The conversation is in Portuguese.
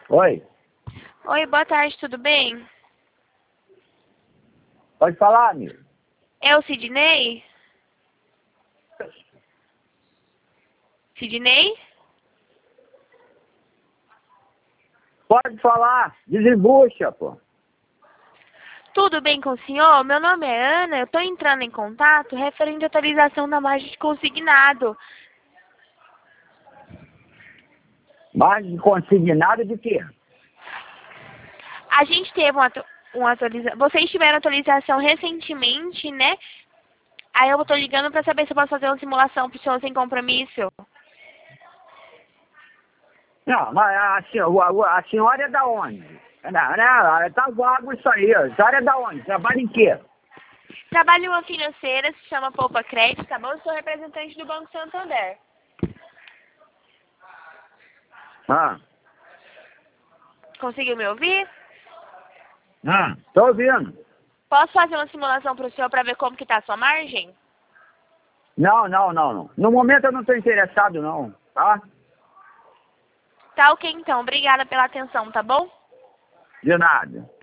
Oi, Oi, boa tarde, tudo bem? pode falar, amigo. É o Sidney? Sidney? Pode falar, desembucha, pô. Tudo bem com o senhor? Meu nome é Ana, eu estou entrando em contato referente à atualização da margem de consignado. Margem consignado de quê? A gente teve uma atualização, vocês tiveram atualização recentemente, né? Aí eu estou ligando para saber se eu posso fazer uma simulação para o senhor sem compromisso. Não, mas a senhora é da onde? Não, tá vago isso aí. A senhora é da onde? Trabalha em quê? Trabalho em uma financeira, se chama Poupa Crédito, tá bom? Eu sou representante do Banco Santander. Ah, Conseguiu me ouvir? tô ouvindo. Posso fazer uma simulação para o senhor para ver como que tá a sua margem? Não. No momento eu não tô interessado, não, tá? Tá ok então, obrigada pela atenção, tá bom? De nada.